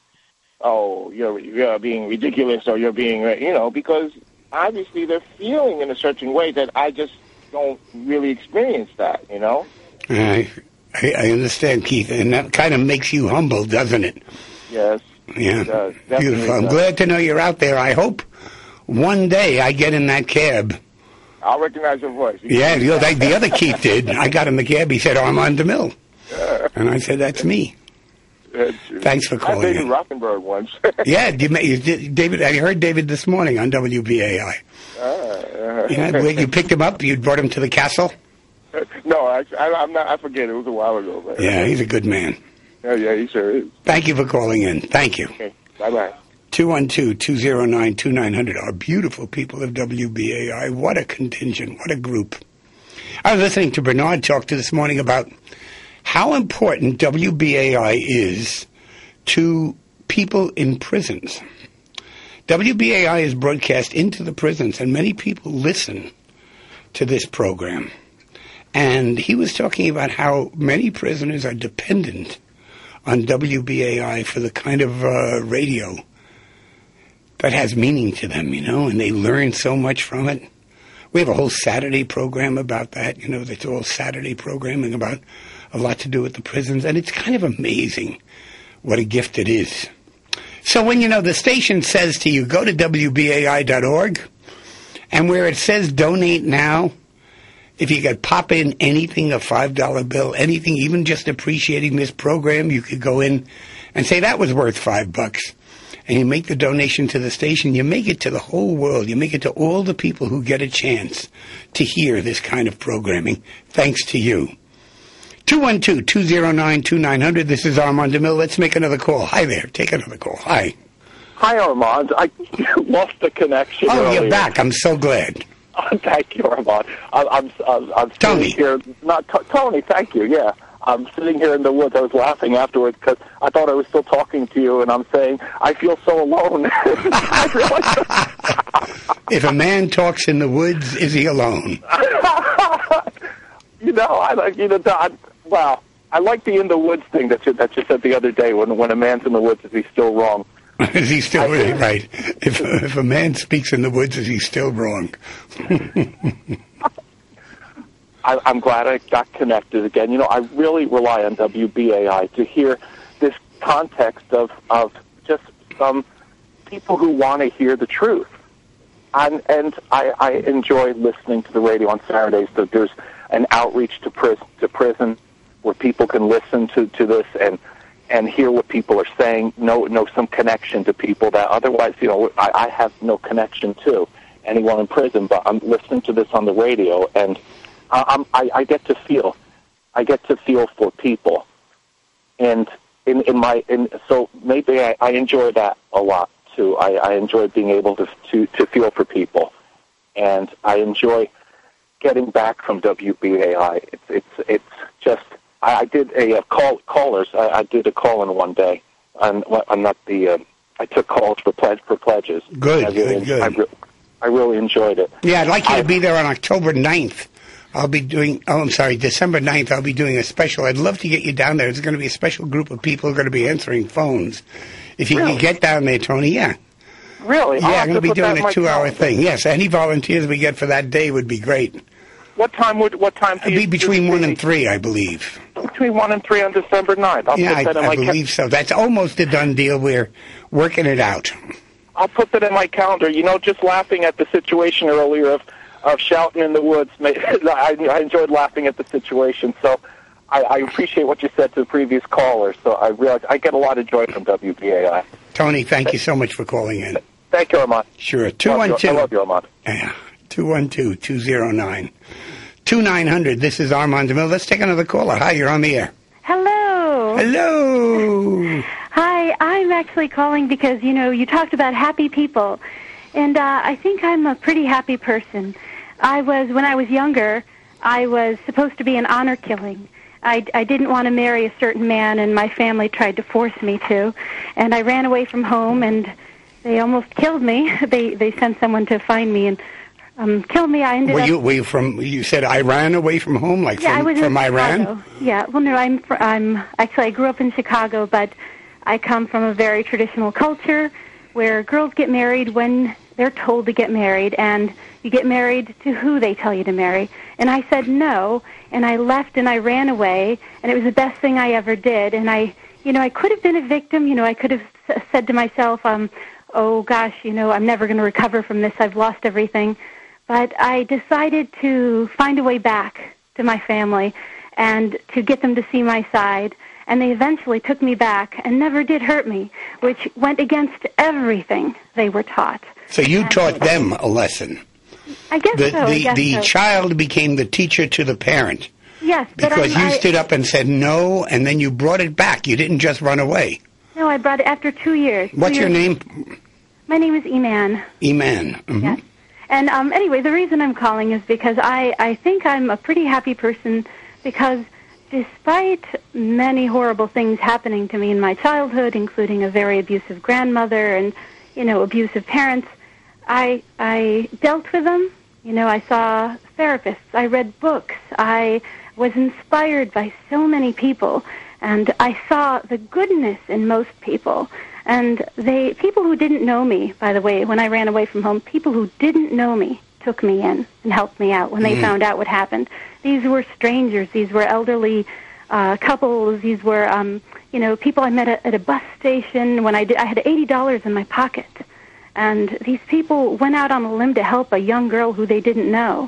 Oh, you're you're being ridiculous, or you're being, you know, because obviously they're feeling in a certain way that I just don't really experience that, you know? I, I I understand, Keith, and that kind of makes you humble, doesn't it? Yes. Yeah. It does. Definitely Beautiful. I'm does. glad to know you're out there. I hope one day I get in that cab. I'll recognize your voice. You Yeah, can- you know, that, the other Keith did. I got in the cab. He said, Armand DeMille. And I said, that's me. That's- Thanks for calling I dated in. Rothenberg once. Yeah, you, ma- you did, David. I heard David this morning on W B A I. uh, uh, Yeah, where you picked him up. You brought him to the castle. no, I, I, I'm not. I forget. It was a while ago. But, Yeah, he's a good man. Yeah, yeah, he sure is. Thank you for calling in. Thank you. Okay. Bye bye. two one two, two zero nine, two nine zero zero. Our beautiful people of W B A I. What a contingent. What a group. I was listening to Bernard talk to this morning about how important W B A I is to people in prisons. W B A I is broadcast into the prisons, and many people listen to this program. And he was talking about how many prisoners are dependent on W B A I for the kind of uh, radio that has meaning to them, you know, and they learn so much from it. We have a whole Saturday program about that, you know, that's all Saturday programming about a lot to do with the prisons, and it's kind of amazing what a gift it is. So when, you know, the station says to you, go to W B A I dot org, and where it says donate now, If you could pop in anything, a five dollar bill, anything, even just appreciating this program, you could go in and say that was worth five bucks. And you make the donation to the station. You make it to the whole world. You make it to all the people who get a chance to hear this kind of programming, thanks to you. two one two, two zero nine, two nine zero zero. This is Armand DeMille. Let's make another call. Hi there. Take another call. Hi. Hi, Armand. I lost the connection. Oh, earlier. you're back. I'm so glad. Oh, thank you, Armand. I'm, I'm, I'm, I'm Tony. Here. Not t- Tony. Thank you. Yeah. I'm sitting here in the woods. I was laughing afterwards because I thought I was still talking to you, and I'm saying I feel so alone. I realized if a man talks in the woods, is he alone? You know, I like you know. I, wow, I like the in the woods thing that you that you said the other day. When when a man's in the woods, is he still wrong? Is he still really right? If if a man speaks in the woods, is he still wrong? I, I'm glad I got connected again. You know, I really rely on W B A I to hear this context of, of just some people who want to hear the truth. And, and I, I enjoy listening to the radio on Saturdays. So there's an outreach to prison, to prison where people can listen to, to this and and hear what people are saying, know, know some connection to people that otherwise, you know, I, I have no connection to anyone in prison, but I'm listening to this on the radio, and I'm, I, I get to feel, I get to feel for people, and in, in my, in, so maybe I, I enjoy that a lot too. I, I enjoy being able to, to to feel for people, and I enjoy getting back from W B A I. It's it's it's just I, I did a, a call callers. I, I did a call in one day. I'm, I'm not the. Uh, I took calls for pledge for pledges. Good, I really, good, good. I, re- I really enjoyed it. Yeah, I'd like you I, to be there on October ninth. I'll be doing, oh, I'm sorry, December ninth, I'll be doing a special. I'd love to get you down there. There's going to be a special group of people who are going to be answering phones. If you Really? can get down there, Tony, yeah. Really? I'll Yeah, have I'm going to to be put that doing in a my two-hour calendar. thing. Yes, any volunteers we get for that day would be great. What time would what time? Do It'd you, be between do one you- and three, I believe. Between one and three on December ninth. I'll Yeah, put I, that in I my ca- believe so. That's almost a done deal. We're working it out. I'll put that in my calendar. You know, just laughing at the situation earlier of, of shouting in the woods. ma- I, I enjoyed laughing at the situation. So I, I appreciate what you said to the previous caller. So I realize I get a lot of joy from W B A I. Tony, thank you so much for calling in. Thank you, Armand. Sure. two Love one you- two. I love you, Armand. Yeah. two one two, two zero nine, two nine zero zero. This is Armand DeMille. Let's take another caller. Hi, you're on the air. Hello. Hello. Hi, I'm actually calling because, you know, you talked about happy people, and uh, I think I'm a pretty happy person. I was, when I was younger, I was supposed to be an honor killing. I, I didn't want to marry a certain man, and my family tried to force me to, and I ran away from home, and they almost killed me. They they sent someone to find me and um, kill me. I ended Were up. you, were you from, you said Iran away from home, like yeah, I from, was from in Iran? Chicago. Yeah, well, no, I'm fr- I'm actually I grew up in Chicago, but I come from a very traditional culture where girls get married when they're told to get married, and you get married to who they tell you to marry. And I said no, and I left and I ran away, and it was the best thing I ever did. And I, you know, I could have been a victim. You know, I could have s- said to myself, um, oh gosh, you know, I'm never going to recover from this. I've lost everything. But I decided to find a way back to my family and to get them to see my side. And they eventually took me back and never did hurt me, which went against everything they were taught. So you taught them a lesson. I guess The, so. I the, guess the so. child became the teacher to the parent. Yes, but Because I'm, you I, stood up and said no, and then you brought it back. You didn't just run away. no, I brought it after two years. What's Two your years- name? My name is Iman. Iman. Mhm. Yes. And um, anyway, the reason I'm calling is because I, I think I'm a pretty happy person because despite many horrible things happening to me in my childhood, including a very abusive grandmother and, you know, abusive parents, I I dealt with them. You know, I saw therapists. I read books. I was inspired by so many people. And I saw the goodness in most people. And they, people who didn't know me, by the way, when I ran away from home, people who didn't know me took me in and helped me out when they Mm. found out what happened. These were strangers. These were elderly uh, couples. These were, um, you know, people I met at, at a bus station when I did. I had eighty dollars in my pocket, and these people went out on a limb to help a young girl who they didn't know.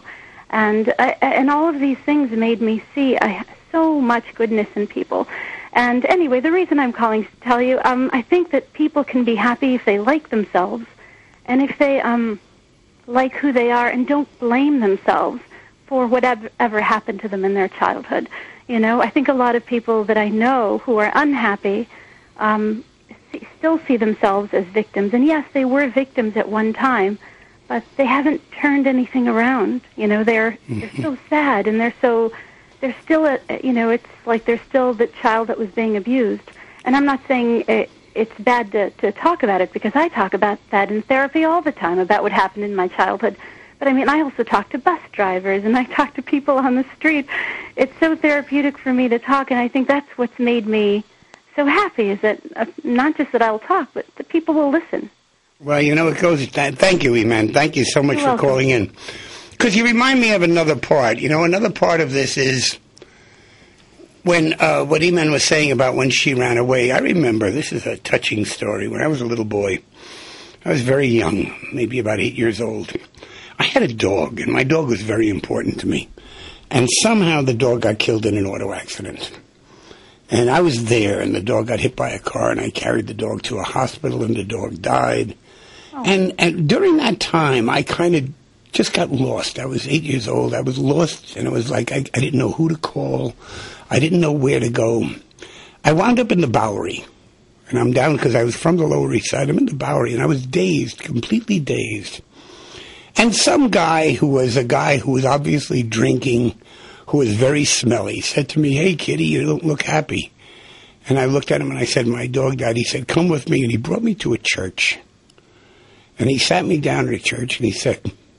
And I, and all of these things made me see I, so much goodness in people. And anyway, the reason I'm calling to tell you, um, I think that people can be happy if they like themselves, and if they um, like who they are and don't blame themselves for whatever ever happened to them in their childhood. You know, I think a lot of people that I know who are unhappy um, see, still see themselves as victims. And yes, they were victims at one time, but they haven't turned anything around. You know, they're they're so sad, and they're so they're still a, you know, it's like they're still the child that was being abused. And I'm not saying it, it's bad to, to talk about it, because I talk about that in therapy all the time, about what happened in my childhood. But, I mean, I also talk to bus drivers, and I talk to people on the street. It's so therapeutic for me to talk, and I think that's what's made me so happy, is that uh, not just that I'll talk, but that people will listen. Well, you know, it goes... Th- thank you, Iman. Thank you so much You're for welcome. calling in. Because you remind me of another part. You know, another part of this is when uh, what Iman was saying about when she ran away. I remember, this is a touching story. When I was a little boy, I was very young, maybe about eight years old. I had a dog, and my dog was very important to me. And somehow the dog got killed in an auto accident. And I was there, and the dog got hit by a car, and I carried the dog to a hospital, and the dog died. Oh. And, and during that time, I kind of just got lost. I was eight years old. I was lost, and it was like I, I didn't know who to call. I didn't know where to go. I wound up in the Bowery, and I'm down because I was from the Lower East Side. I'm in the Bowery, and I was dazed, completely dazed. And some guy who was a guy who was obviously drinking, who was very smelly, said to me, "Hey, kitty, you don't look happy." And I looked at him and I said, "My dog died." He said, "Come with me." And he brought me to a church. And he sat me down at a church and he said,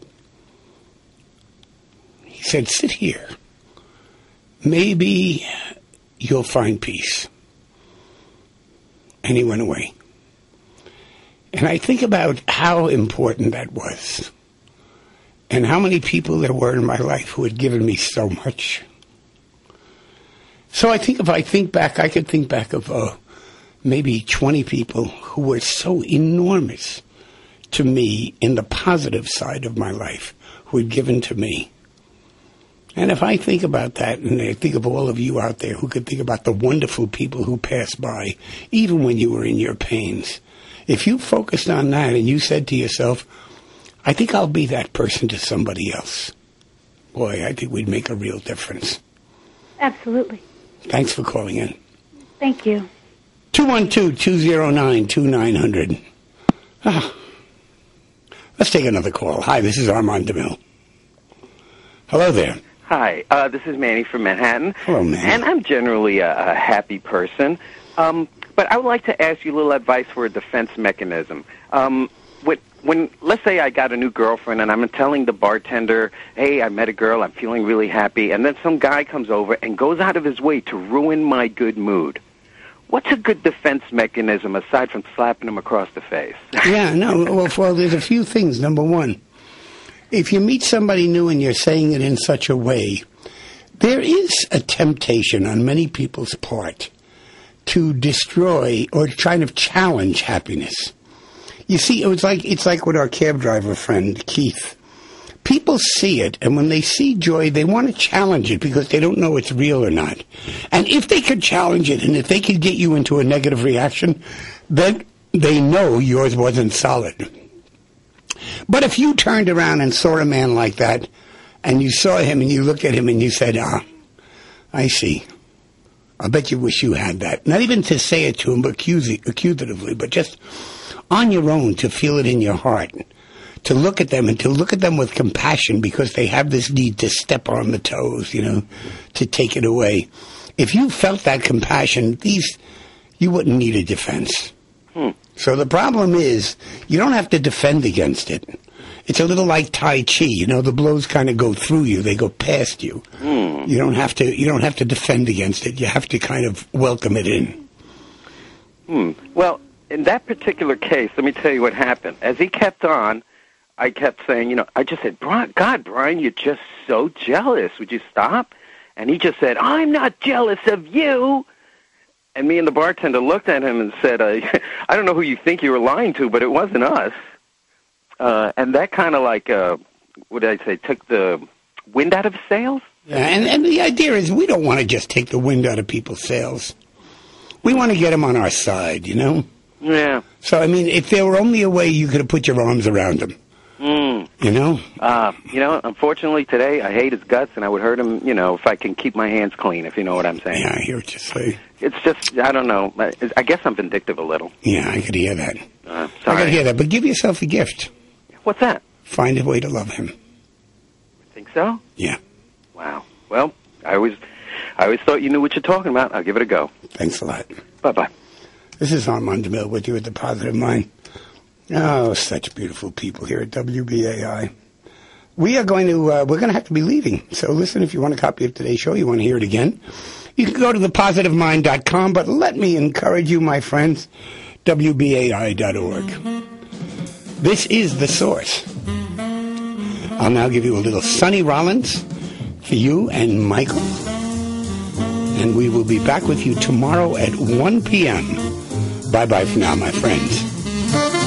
he said, "Sit here. Maybe you'll find peace." And he went away. And I think about how important that was. And how many people there were in my life who had given me so much. So I think if I think back, I could think back of uh, maybe twenty people who were so enormous to me in the positive side of my life, who had given to me. And if I think about that, and I think of all of you out there who could think about the wonderful people who passed by, even when you were in your pains, if you focused on that and you said to yourself, "I think I'll be that person to somebody else," boy, I think we'd make a real difference. Absolutely. Thanks for calling in. Thank you. two one two, two zero nine, two nine zero zero. Ah. Let's take another call. Hi, this is Armand DeMille. Hello there. Hi, uh, this is Manny from Manhattan. Hello, Manny. And I'm generally a, a happy person. Um, but I would like to ask you a little advice for a defense mechanism. Um, with, when, let's say I got a new girlfriend and I'm telling the bartender, "Hey, I met a girl, I'm feeling really happy," and then some guy comes over and goes out of his way to ruin my good mood. What's a good defense mechanism aside from slapping him across the face? Yeah, no, well, well, there's a few things. Number one, if you meet somebody new and you're saying it in such a way, there is a temptation on many people's part to destroy or to try to challenge happiness. You see, it was like it's like with our cab driver friend, Keith. People see it, and when they see joy, they want to challenge it because they don't know it's real or not. And if they could challenge it, and if they could get you into a negative reaction, then they know yours wasn't solid. But if you turned around and saw a man like that, and you saw him and you looked at him and you said, "Ah, I see. I bet you wish you had that." Not even to say it to him accusatively, but just on your own to feel it in your heart. To look at them and to look at them with compassion because they have this need to step on the toes, you know, to take it away. If you felt that compassion, these, you wouldn't need a defense. Hmm. So the problem is, you don't have to defend against it. It's a little like Tai Chi, you know, the blows kind of go through you, they go past you. Hmm. You don't have to, you don't have to defend against it, you have to kind of welcome it in. Hmm. Well, in that particular case, let me tell you what happened. As he kept on, I kept saying, you know, I just said, "Brian, God, Brian, you're just so jealous. Would you stop?" And he just said, "I'm not jealous of you." And me and the bartender looked at him and said, uh, "I don't know who you think you were lying to, but it wasn't us." Uh, and that kind of like, uh, what did I say, took the wind out of sails? Yeah, and, and the idea is we don't want to just take the wind out of people's sails. We want to get them on our side, you know? Yeah. So, I mean, if there were only a way you could have put your arms around them, Mm. you know? Uh, you know, unfortunately today I hate his guts, and I would hurt him, you know, if I can keep my hands clean, if you know what I'm saying. Yeah, I hear what you say. It's just, I don't know. I guess I'm vindictive a little. Yeah, I could hear that. Uh, I sorry. could hear that. But give yourself a gift. What's that? Find a way to love him. Think so? Yeah. Wow. Well, I always, I always thought you knew what you're talking about. I'll give it a go. Thanks a lot. Bye-bye. This is Armand DeMille with you at The Positive Mind. Oh, such beautiful people here at W B A I. We are going to, uh, we're going to have to be leaving. So listen, if you want a copy of today's show, you want to hear it again, you can go to the positive mind dot com, but let me encourage you, my friends, W B A I dot org. This is The Source. I'll now give you a little Sonny Rollins for you and Michael. And we will be back with you tomorrow at one p.m. Bye-bye for now, my friends.